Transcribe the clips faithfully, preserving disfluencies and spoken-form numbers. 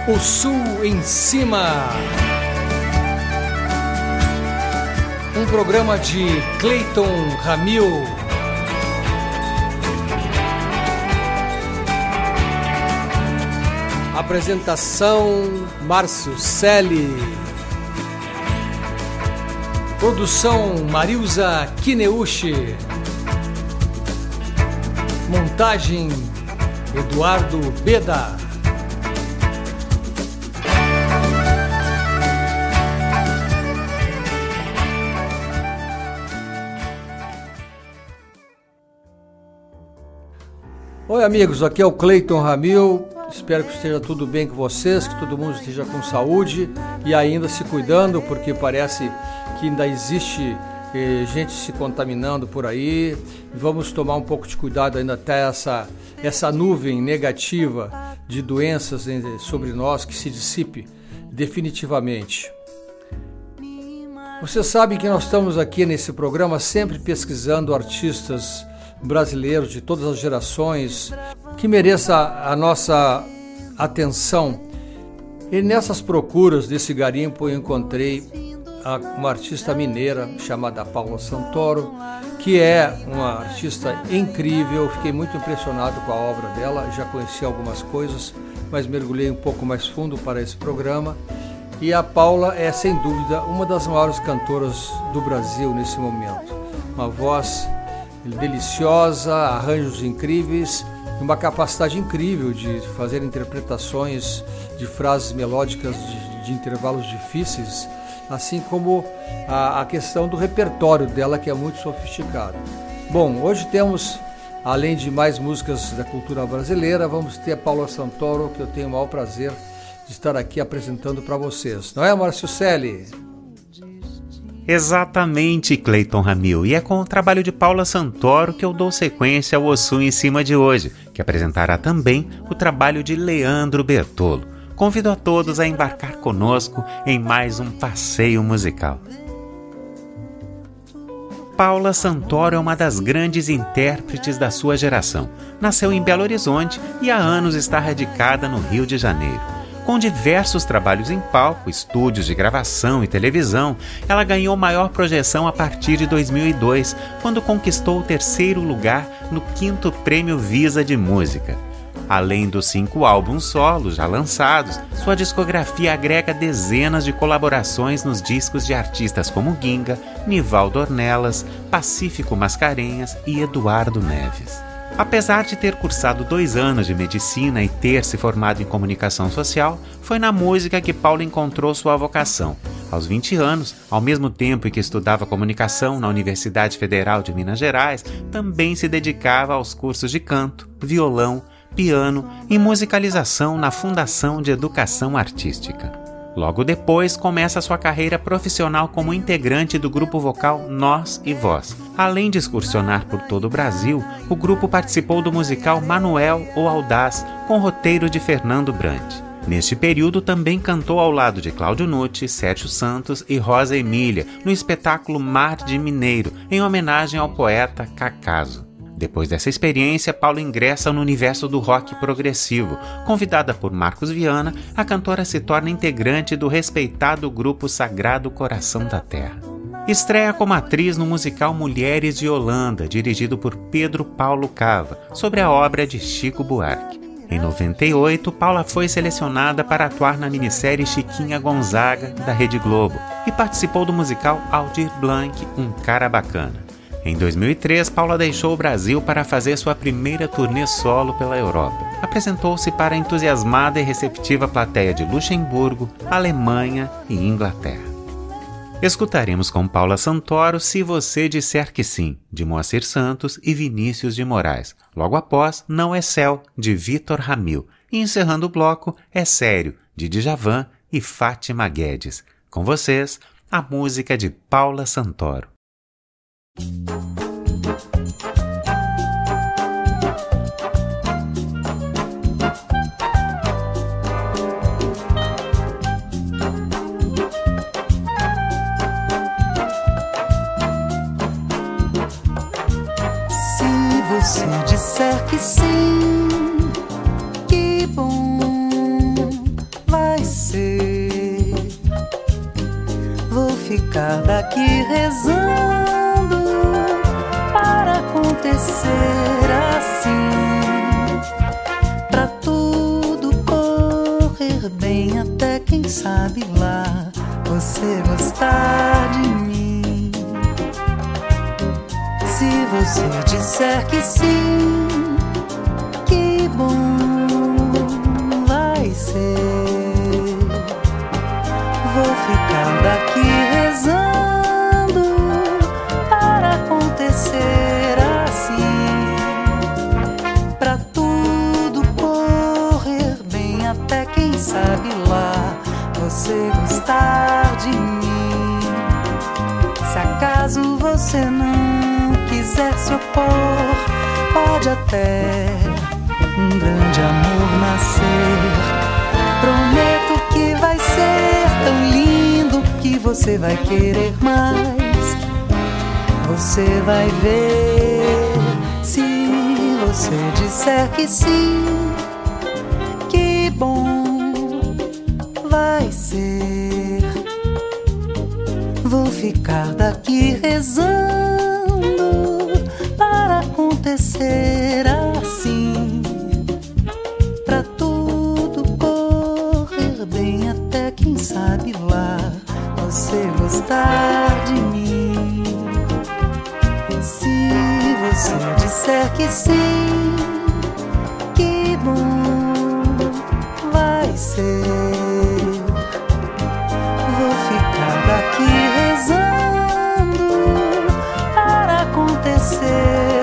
O Sul em Cima. Um programa de Cleiton Ramil. Apresentação Márcio Selle. Produção Marilza Kineuchi. Montagem Eduardo Beda. Oi amigos, aqui é o Cleiton Ramil. Espero que esteja tudo bem com vocês, que todo mundo esteja com saúde e ainda se cuidando, porque parece que ainda existe eh, gente se contaminando por aí. Vamos tomar um pouco de cuidado ainda até essa, essa nuvem negativa de doenças sobre nós que se dissipe definitivamente. Você sabe que nós estamos aqui nesse programa sempre pesquisando artistas brasileiros de todas as gerações que mereça a nossa atenção. E nessas procuras desse garimpo eu encontrei uma artista mineira chamada Paula Santoro, que é uma artista incrível. Fiquei muito impressionado com a obra dela, já conheci algumas coisas, mas mergulhei um pouco mais fundo para esse programa. E a Paula é, sem dúvida, uma das maiores cantoras do Brasil nesse momento. Uma voz deliciosa, arranjos incríveis, uma capacidade incrível de fazer interpretações de frases melódicas de, de intervalos difíceis, assim como a, a questão do repertório dela, que é muito sofisticado. Bom, hoje temos, além de mais músicas da cultura brasileira, vamos ter a Paula Santoro, que eu tenho o maior prazer de estar aqui apresentando para vocês. Não é, Márcio Selle? Exatamente, Cleiton Ramil, e é com o trabalho de Paula Santoro que eu dou sequência ao O Sul em Cima de hoje, que apresentará também o trabalho de Leandro Bertolo. Convido a todos a embarcar conosco em mais um passeio musical. Paula Santoro é uma das grandes intérpretes da sua geração. Nasceu em Belo Horizonte e há anos está radicada no Rio de Janeiro. Com diversos trabalhos em palco, estúdios de gravação e televisão, ela ganhou maior projeção a partir de dois mil e dois, quando conquistou o terceiro lugar no quinto Prêmio Visa de Música. Além dos cinco álbuns solos já lançados, sua discografia agrega dezenas de colaborações nos discos de artistas como Ginga, Nivaldo Ornelas, Pacífico Mascarenhas e Eduardo Neves. Apesar de ter cursado dois anos de medicina e ter se formado em comunicação social, foi na música que Paula encontrou sua vocação. Aos vinte anos, ao mesmo tempo em que estudava comunicação na Universidade Federal de Minas Gerais, também se dedicava aos cursos de canto, violão, piano e musicalização na Fundação de Educação Artística. Logo depois, começa sua carreira profissional como integrante do grupo vocal Nós e Vós. Além de excursionar por todo o Brasil, o grupo participou do musical Manuel o Audaz, com roteiro de Fernando Brant. Neste período, também cantou ao lado de Cláudio Nucci, Sérgio Santos e Rosa Emília, no espetáculo Mar de Mineiro, em homenagem ao poeta Cacaso. Depois dessa experiência, Paula ingressa no universo do rock progressivo. Convidada por Marcos Viana, a cantora se torna integrante do respeitado grupo Sagrado Coração da Terra. Estreia como atriz no musical Mulheres de Holanda, dirigido por Pedro Paulo Cava, sobre a obra de Chico Buarque. Em noventa e oito, Paula foi selecionada para atuar na minissérie Chiquinha Gonzaga, da Rede Globo, e participou do musical Aldir Blanc, Um Cara Bacana. Em dois mil e três, Paula deixou o Brasil para fazer sua primeira turnê solo pela Europa. Apresentou-se para a entusiasmada e receptiva plateia de Luxemburgo, Alemanha e Inglaterra. Escutaremos com Paula Santoro Se Você Disser Que Sim, de Moacir Santos e Vinícius de Moraes. Logo após, Não é Céu, de Vitor Ramil. E encerrando o bloco, É Sério, de Djavan e Fátima Guedes. Com vocês, a música de Paula Santoro. Se disser que sim, que bom, vai ficar daqui rezando para acontecer assim, pra tudo correr bem, até quem sabe lá você gostar de mim. Se você disser que sim, que bom vai ser. Vou ficar daqui rezando para acontecer assim, pra tudo correr bem, até quem sabe lá você gostar de mim. Se acaso você não quiser se opor, pode até um grande amor nascer. Prometo que vai ser tão lindo que você vai querer mais. Você vai ver, se você disser que sim, que bom vai ser. Vou ficar daqui rezando para acontecer assim, pra tudo correr bem, até quem sabe lá você gostar de mim. Se você disser que sim, que bom vai ser. Vou ficar daqui rezando para acontecer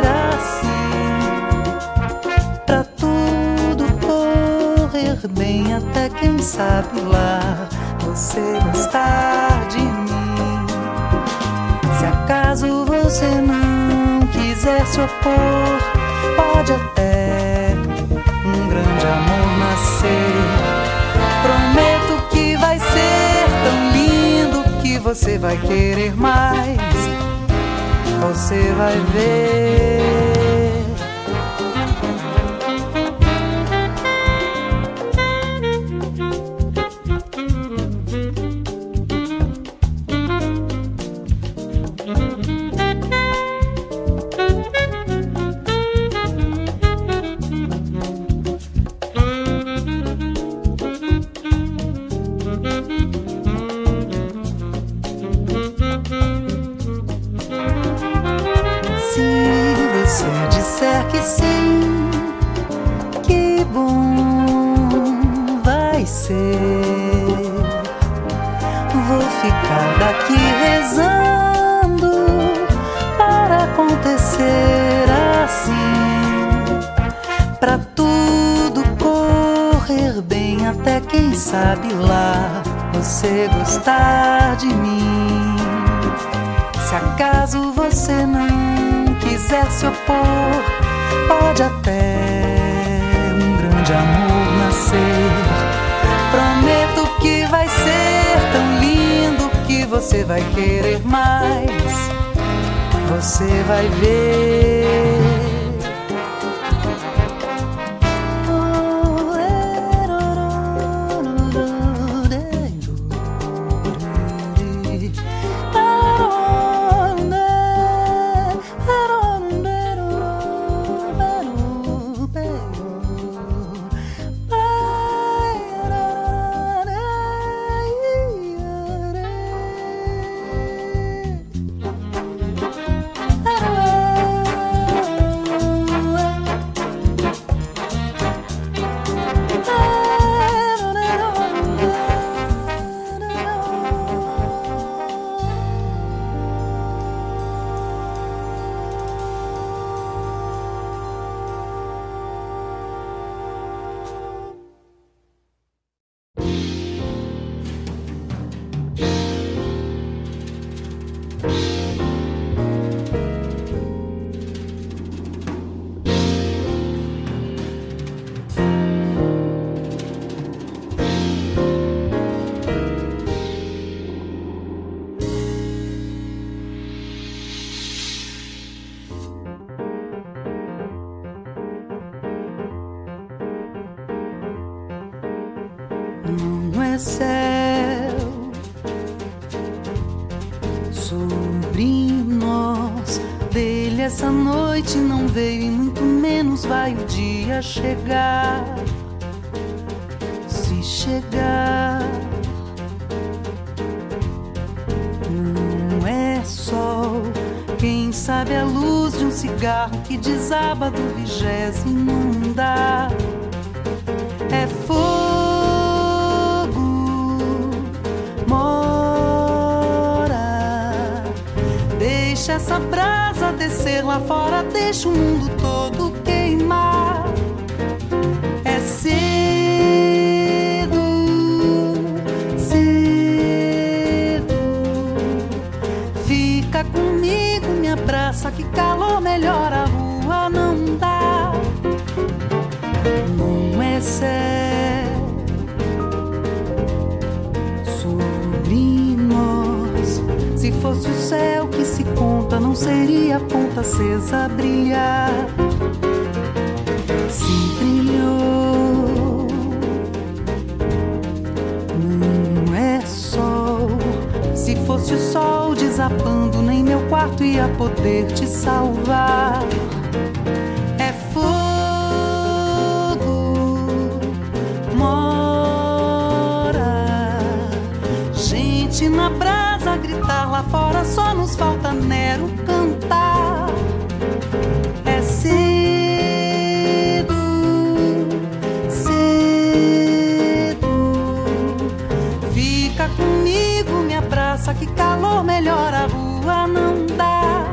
assim, pra tudo correr bem, até quem sabe lá você gostar de mim. Se acaso você não quiser se opor, pode até um grande amor nascer. Prometo que vai ser tão lindo que você vai querer mais. Você vai ver. Que sim, que bom vai ser. Vou ficar daqui rezando para acontecer assim, pra tudo correr bem, até quem sabe lá você gostar de mim. Se acaso você não quiser se opor, pode até um grande amor nascer. Prometo que vai ser tão lindo que você vai querer mais. Você vai ver. Não é céu, essa noite não veio e muito menos vai o dia chegar. Se chegar, não é sol, quem sabe a luz de um cigarro que desaba do vigésimo andar. É fogo, mora, deixa essa brasa descer lá fora, deixa o mundo todo queimar. É cedo, cedo, fica comigo, me abraça, que calor melhor a rua não dá. Não é sério sobre nós. Se fosse o céu que se conta, não seria ponta acesa brilhar. Se brilhou, não é sol. Se fosse o sol desabando, nem meu quarto ia poder te salvar. É fogo, gente na brasa gritar lá fora, só nos falta Nero cantar. É cedo, cedo, fica comigo, me abraça, que calor melhor a rua não dá.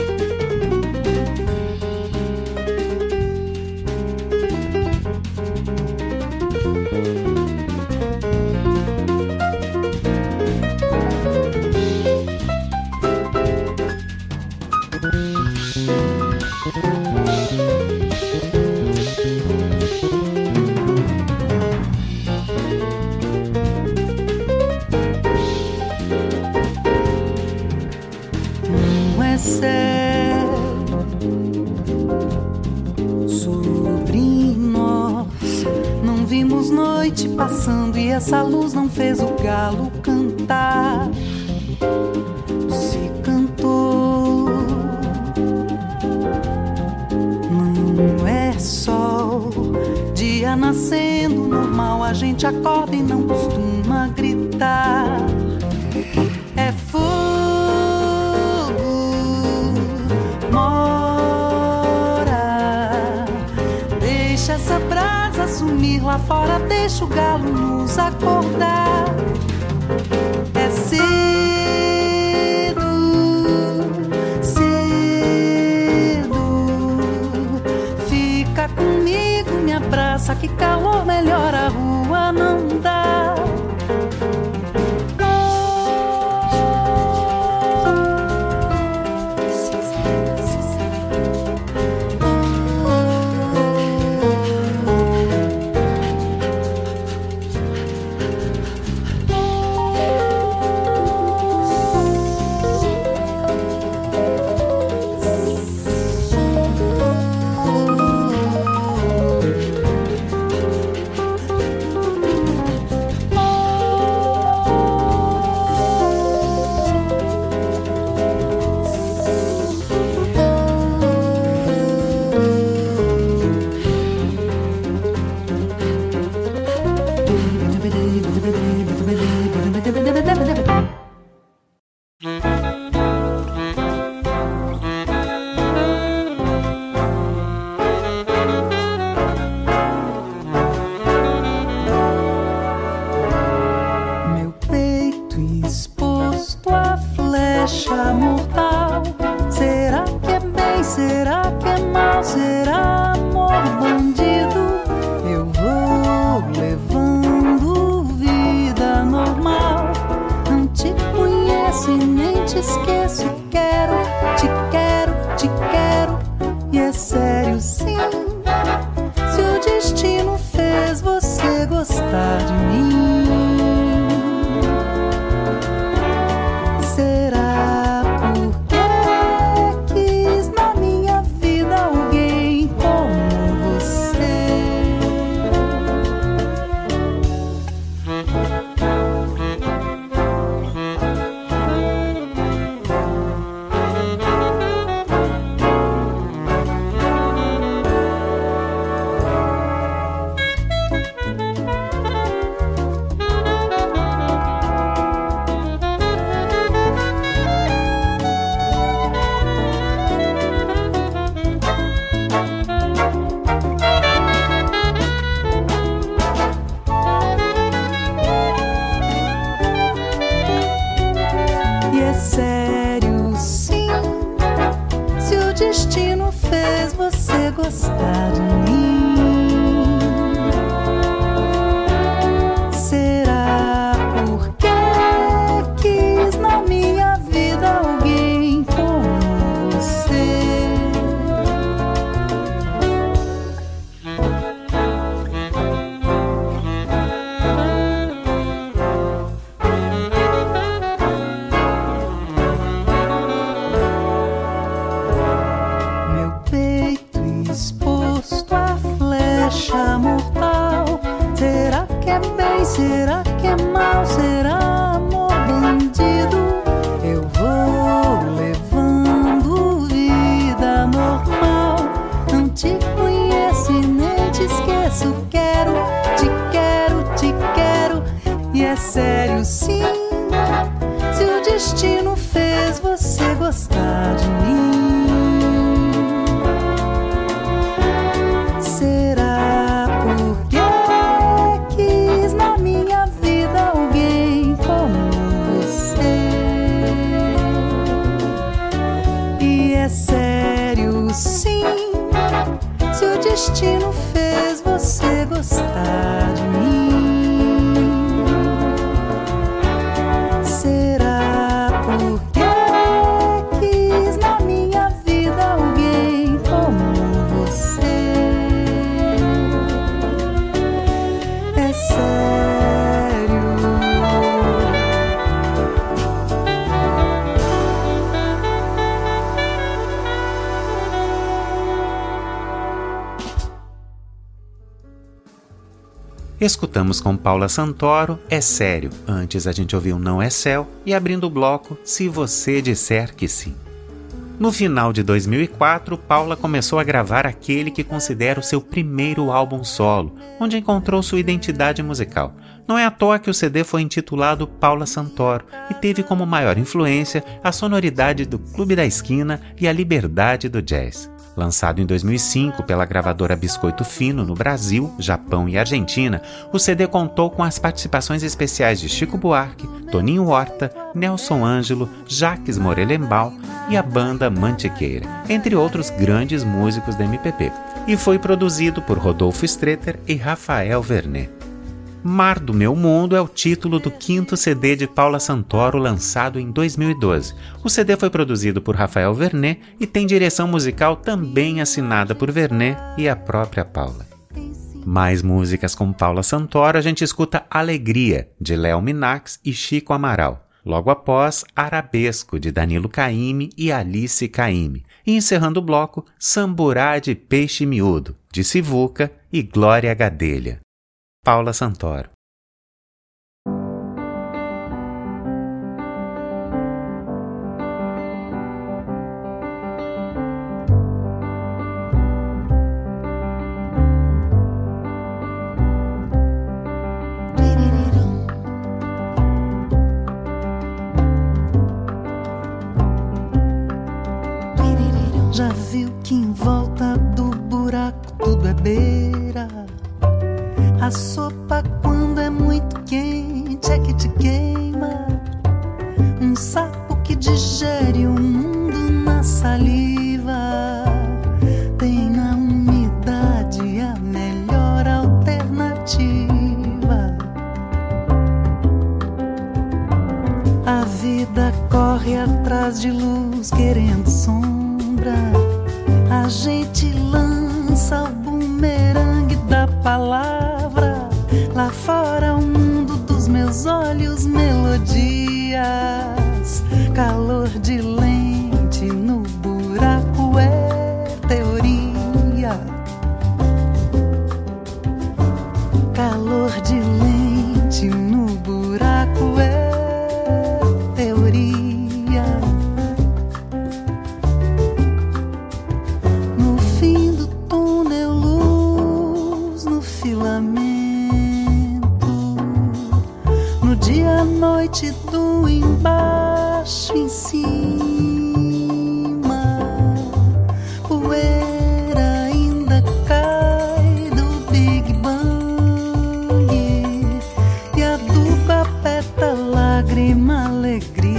Não é sério sobre nós. Não vimos noite passando e essa luz não fez o galo cantar. Se cantou, não é sol. Dia nascendo normal, a gente acorda e não costuma gritar. É fogo, mora, deixa essa brasa sumir lá fora, deixa o galo nos acordar. É cedo, cedo, fica comigo, me abraça, que calor melhor a rua não dá. que é bem? Será que é mal? Será amor bandido? Eu vou levando vida normal. Não te conheço e nem te esqueço. Quero, te quero, te quero. E é sério sim, se o destino fez você gostar de mim. Será porque quis na minha vida alguém como você? E é sério sim, se o destino fez você gostar de mim. Será porque quis na minha vida alguém como você? É sério. Escutamos com Paula Santoro, É Sério. Antes a gente ouviu Não é Céu e abrindo o bloco, Se Você Disser Que Sim. No final de dois mil e quatro, Paula começou a gravar aquele que considera o seu primeiro álbum solo, onde encontrou sua identidade musical. Não é à toa que o C D foi intitulado Paula Santoro e teve como maior influência a sonoridade do Clube da Esquina e a liberdade do jazz. Lançado em dois mil e cinco pela gravadora Biscoito Fino no Brasil, Japão e Argentina, o C D contou com as participações especiais de Chico Buarque, Toninho Horta, Nelson Ângelo, Jacques Morelenbaum e a banda Mantiqueira, entre outros grandes músicos da M P B, e foi produzido por Rodolfo Stretter e Rafael Vernet. Mar do Meu Mundo é o título do quinto C D de Paula Santoro, lançado em dois mil e doze. O C D foi produzido por Rafael Vernet e tem direção musical também assinada por Vernet e a própria Paula. Mais músicas com Paula Santoro, a gente escuta Alegria, de Léo Minax e Chico Amaral. Logo após, Arabesco, de Danilo Caymmi e Alice Caymmi. E encerrando o bloco, Samburá de Peixe Miúdo, de Sivuca e Glória Gadelha. Paula Santoro. Já viu que em volta do buraco tudo é beira? A sopa quando é muito quente é que te queima. Um sapo que digere o mundo na saliva tem na umidade a melhor alternativa. A vida corre atrás de luz querendo sombra. A gente lança o bumerangue da palavra. Lá fora o mundo dos meus olhos, melodias. Calor de lente no buraco é teoria. Calor de lente no buraco é teoria. No fim do túnel, luz no filamento. No dia, noite do embaixo em cima. Poeira ainda cai do Big Bang e aduba a peta, lágrima, alegria.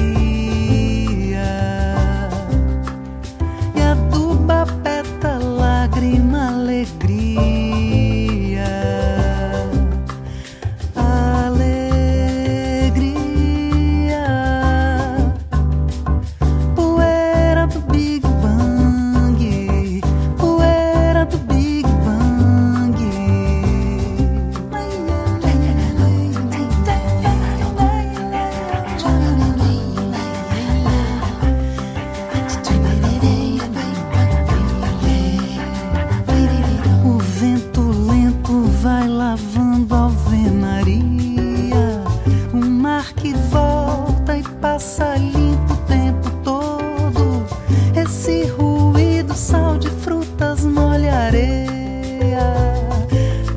E aduba a peta, lágrima, alegria. Alegria.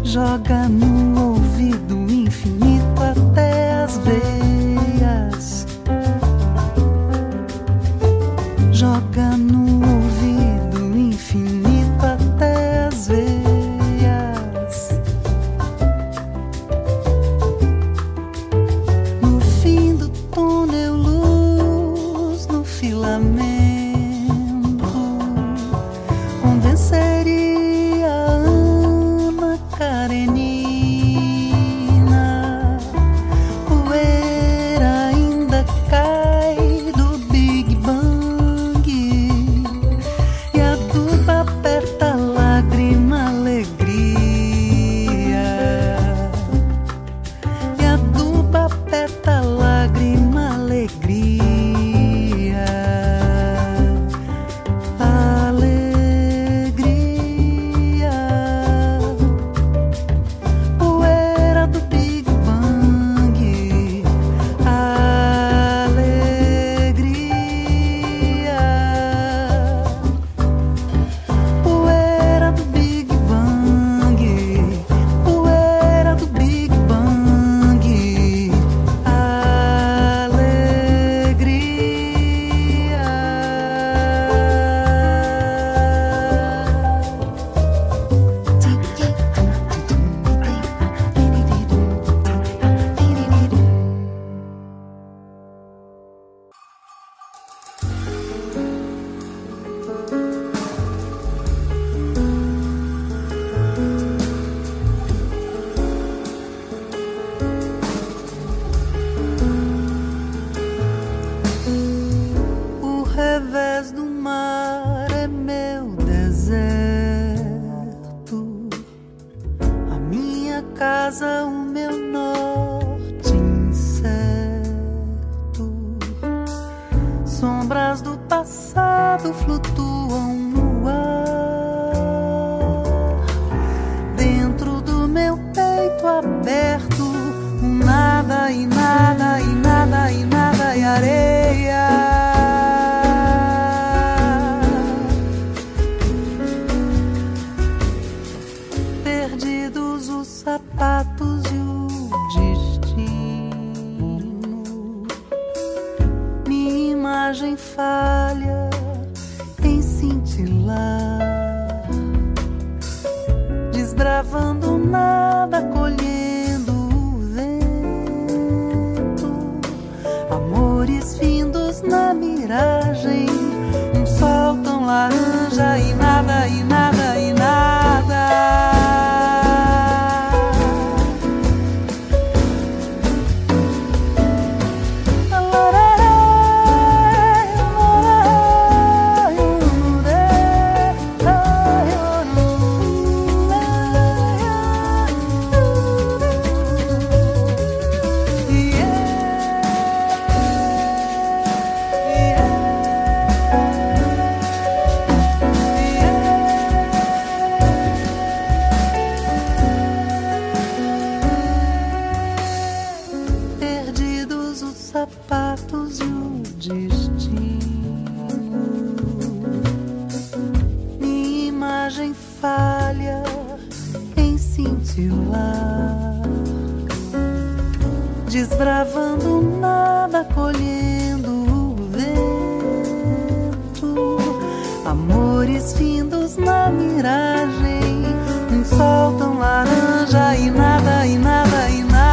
joga no ouvido infinito até as veias, joga no ouvido infinito até as veias. No fim do túnel, luz no filamento, convenceria Ana Karenina. Poeira ainda cai do Big Bang e aduba, aperta, lágrima, alegria. E aduba, aperta, lágrima, alegria. Alegria. Poeira do Big Bang. Alegria. Poeira do Big Bang. Poeira do Big Bang. O revés do mar é meu deserto, a minha casa, o meu norte incerto. Sombras do passado flutuam no ar, dentro do meu peito aberto, um nada e nada e nada e nada e areia. Perdidos os sapatos e o destino, minha imagem falha em cintilar, desbravando nada, colhendo o vento. Amores findos na miragem, um sol tão laranja e nada e nada e nada. Perdidos os sapatos e o destino, minha imagem falha em cintilar, desbravando nada, colhendo o vento. Amores findos na miragem, um sol tão laranja e nada e nada e nada.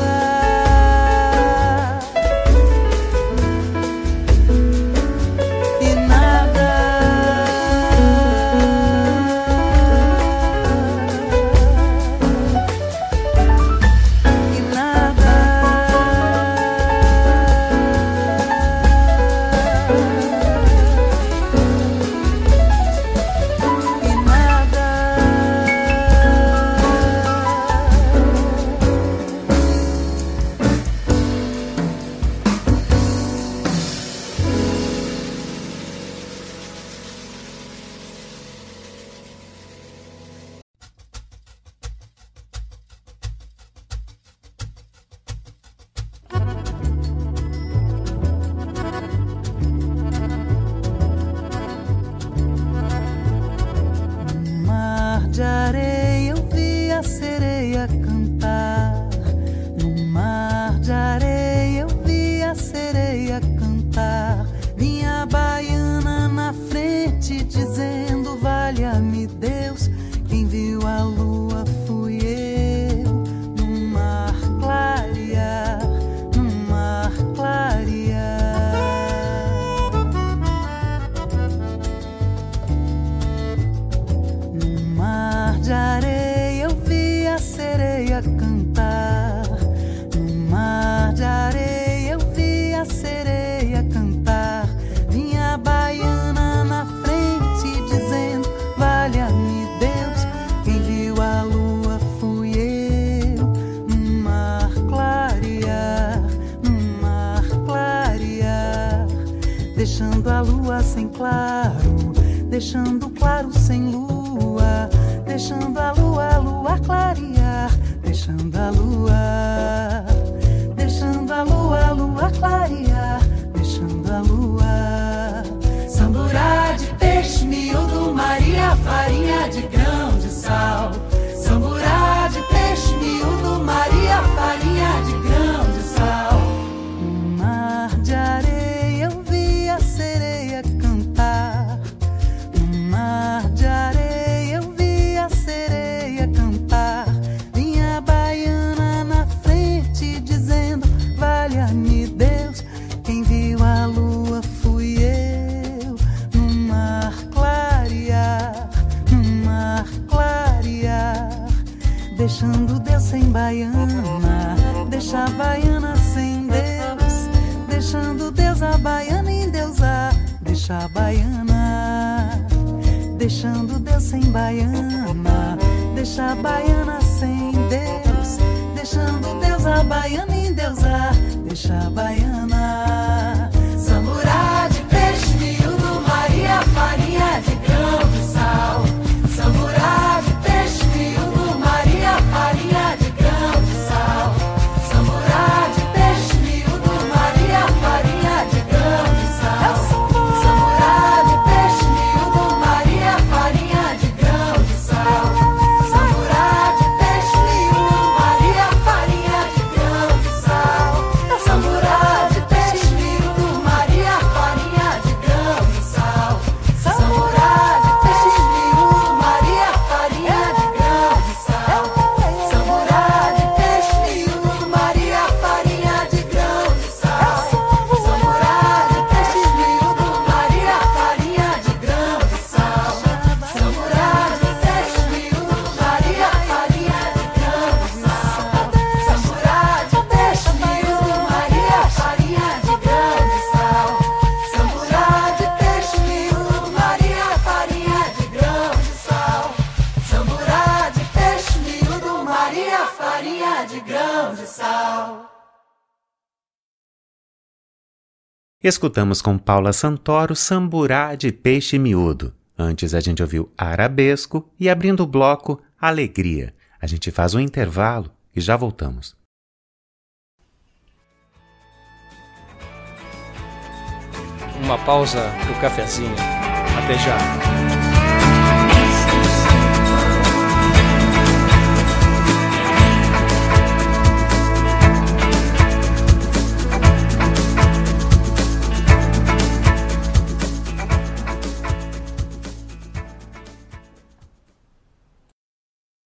E nada. E nada. E nada. sem claro, deixando claro sem lua, deixando a lua, a lua clarear, deixando a lua, deixando a lua, a lua clarear, deixando a lua. Samburá de peixe miúdo, Maria, farinha de grão de sal. Samburá de peixe miúdo, Maria, farinha de grão de sal. Um mar de areia eu vi a sereia cantar. Um mar de areia eu vi a sereia cantar. Vinha a baiana na frente dizendo: valha-me Deus, quem viu a lua fui eu. No mar clarear, no mar clarear, deixando Deus sem baiana, deixa a baiana sem Deus, deixando Deus a baiana endeusar, deixa a baiana, deixando Deus sem baiana, deixa a baiana sem Deus, deixando Deus a baiana endeusar, deixa a baiana. Samburá de peixe miúdo, Maria, farinha de grão de sal. Samburá de peixe miúdo, Maria, farinha de grão de sal. Samburá de peixe miúdo, Maria, farinha de grão de sal. Samburá de peixe miúdo, Maria, farinha de grão de sal. Samburá de peixe miúdo, Maria, farinha de grão de sal. Samburá de peixe miúdo, Maria, farinha de grão de sal. Samburá de peixe miúdo, Maria, farinha de grão de sal. Samburá de peixe miúdo, Maria, farinha de grão de sal. Samburá de peixe miúdo, Maria, farinha de grão de sal. Samburá de peixe miúdo, Maria, farinha de grão de sal. Samburá de peixe miúdo, Maria, farinha de grão de sal. Samburá de peixe miúdo, Maria, farinha de grão de sal. Samburá de peixe miúdo, Maria, farinha de grão de sal. Escutamos com Paula Santoro Samburá de Peixe Miúdo. Antes a gente ouviu Arabesco e, abrindo o bloco, Alegria. A gente faz um intervalo e já voltamos. Uma pausa pro cafezinho. Até já.